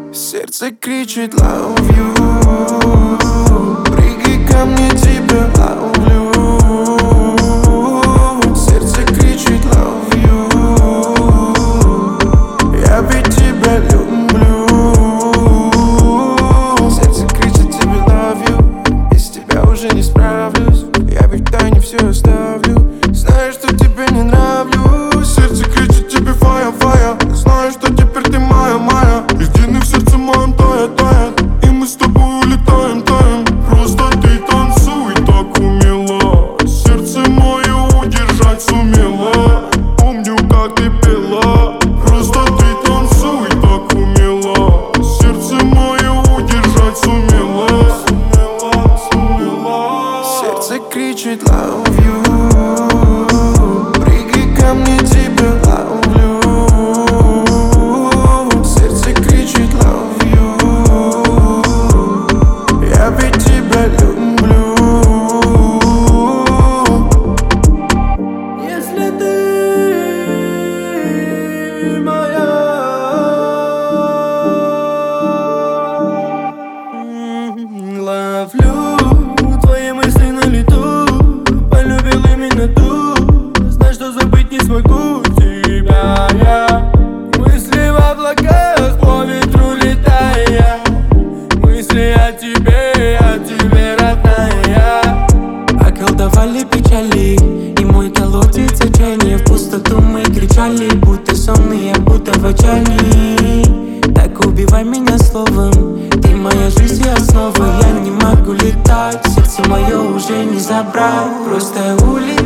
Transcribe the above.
Сердце кричит love you. Прыгай ко мне, тебя ловлю. Сердце кричит love you. Я ведь тебя люблю. Сердце кричит тебе love you. Без тебя уже не справлюсь. Я ведь в тайне все оставлю. Знаю, что тебе не нравлюсь. Сердце кричит тебе fire, fire. Знаю, что теперь ты моя, моя. Единый в сердце моем тает, тает. И мы с тобой улетаем, таем. Просто ты танцуй так умело. Сердце мое удержать сумела. Помню, как ты пела. Просто ты танцуй так умело. Сердце мое удержать сумела. Сердце кричит love you. Прыгай ко мне, тебя ловлю. Сердце кричит love you. Я ведь тебя люблю. Если ты моя, ловлю твои мысли на лету. Полюбил именно ту. Знай, что забыть не смогу тебя я. Мысли в облаках, по ветру летая. Мысли о тебе, родная. Околдовали печали, и мой колодец отчаяния. В пустоту мы кричали, будто сонные, будто в отчаянии. Так убивай меня словом, ты моя жизнь и основа. Я не могу летать, сердце мое уже не забрать. Просто улетать.